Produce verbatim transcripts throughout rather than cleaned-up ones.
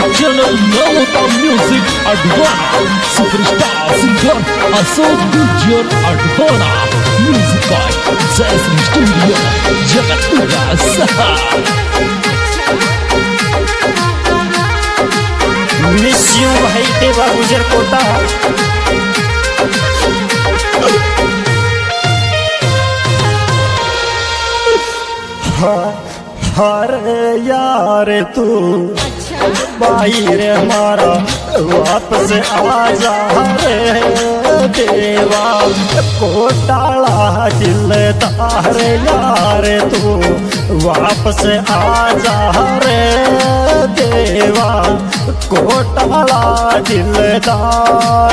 channel Nalota Music Advana. Superstar singer Ashok Gujjar Advana. Music by Jason Studio Jagatpura Saha. Miss you भाई देवा गुजर quota. हर यार तू बाहर मारा वापस आ जा रे देवा कोटाला दिल तार यार तू वापस आ जा रे देवा कोटाला दिलदार।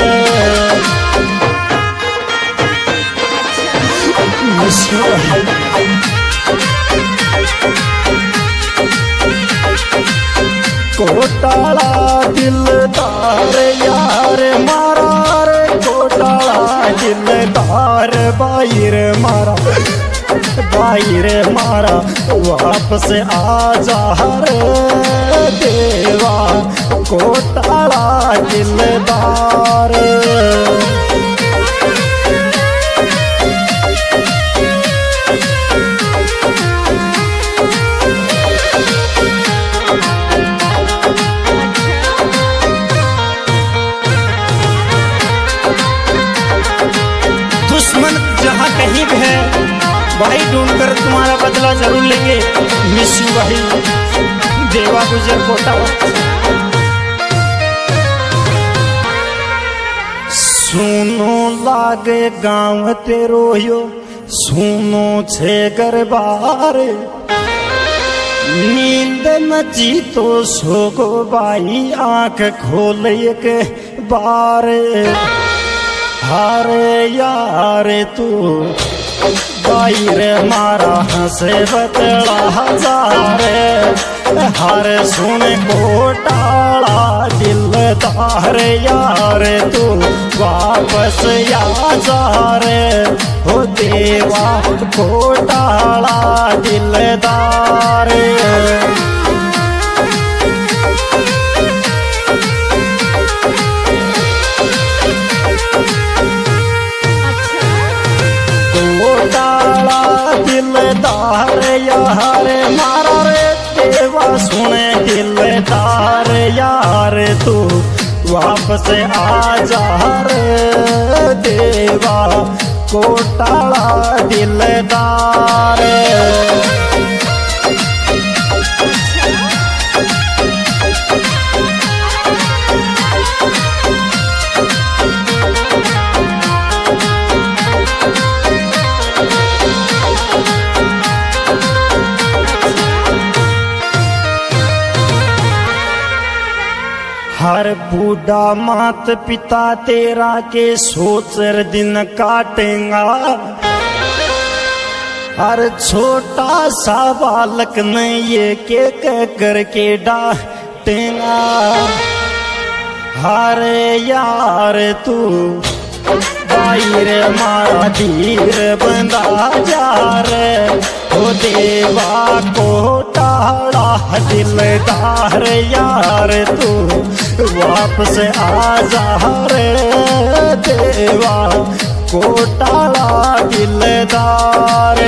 कोटाला दिलदार यार मारा रे कोटाला दिलदार बाहर मारा बाहर मारा वापस आ जा रे देवा कोटाला दिलदार। दुश्मन जहाँ कहीं भी है भाई ढूंढकर तुम्हारा बदला जरूर लेंगे। मिस यू भाई देवा गुजर कोटा। सुनो लागे गाँव तेरो यो सुनो छे गरबार नींद नची तो सोगो बाई आंख खोल एक बार। हारे यार तू बाहर मारा हंसे बतला हजारे हर सुन कोटाला दिलदार यार तू वापस आ जा रे हो देवा कोटाला दिलदार। कोटाला दिलदार यार मारा रे देवा सुने दिलदार यार तू वापस आ जा रे देवा कोटाला दिलदार। हर बूढ़ा मात पिता तेरा के सोचर दिन काटेगा हर छोटा सा बालक ने ये के कह करके डांटेगा। हर यार तू बाहर मारा धीर बंदा जा रे हो देवा कोटाला दिलदार यार तू वापस आ जा रे देवा कोटाला दिलदार।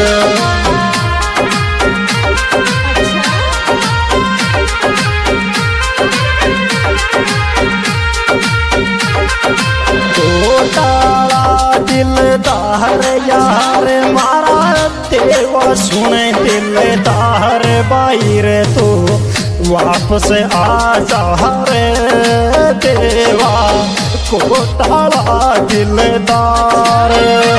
कोटाला दिलदार यार मारा देवा सुने दिलदार बाहर तू वापस आ जा रे देवा कोटाला दिलदार।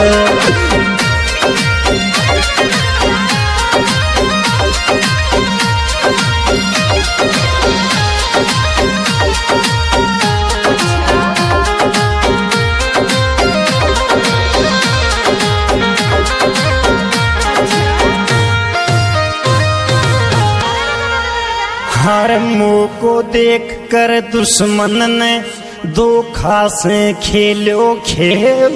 हर मुंह को देख कर दुश्मन ने धोखा से खेलो खेल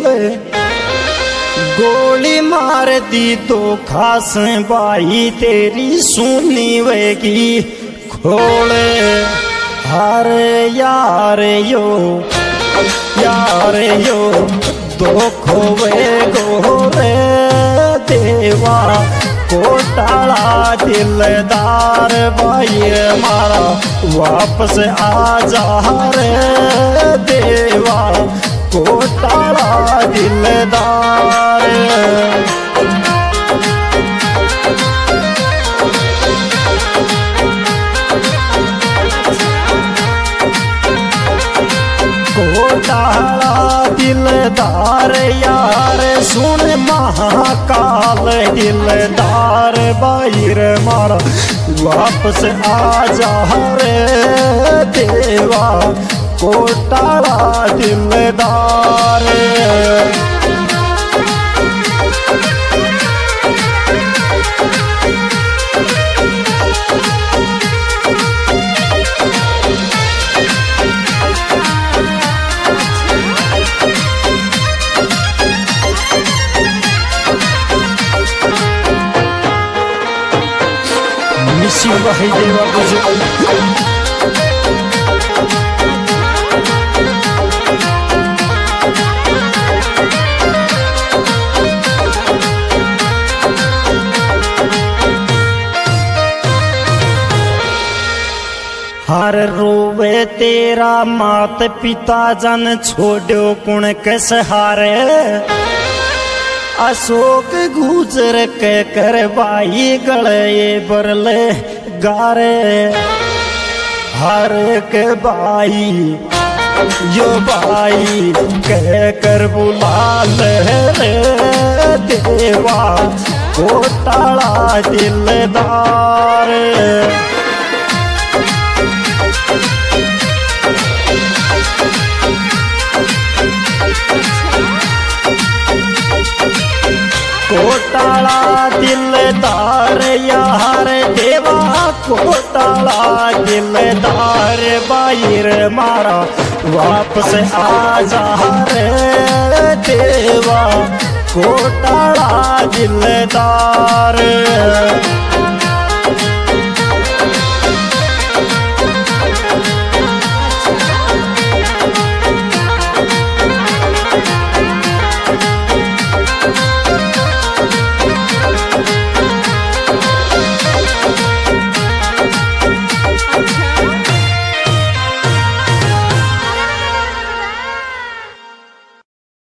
गोली मार दी धोखा से बाई तेरी सुनी वेगी खोले। अरे यार यो यार यो दो खोवे गोरे देवा कोटाला दिलदार भाई मारा वापस आ जा रे देवा कोटाला दिलदार। कोटाला दिलदार यार सुन महाकाल दिलदार बाहिर मारा वापस आ जा रे देवा कोटाला दिलदार। मिसिंग भाई देवा गुजर हर रोवे तेरा मात पिता जन छोड़ो कुण के सहारे अशोक गुजर के करवाई गले बरले गारे हर के बाई यो बाई कह कर बुला रे देवा कोटाला दिलदार। कोटाला दिलदार यार देवा कोटाला दिलदार बाहिर मारा वापस आ जा रे देवा कोटाला दिलदार।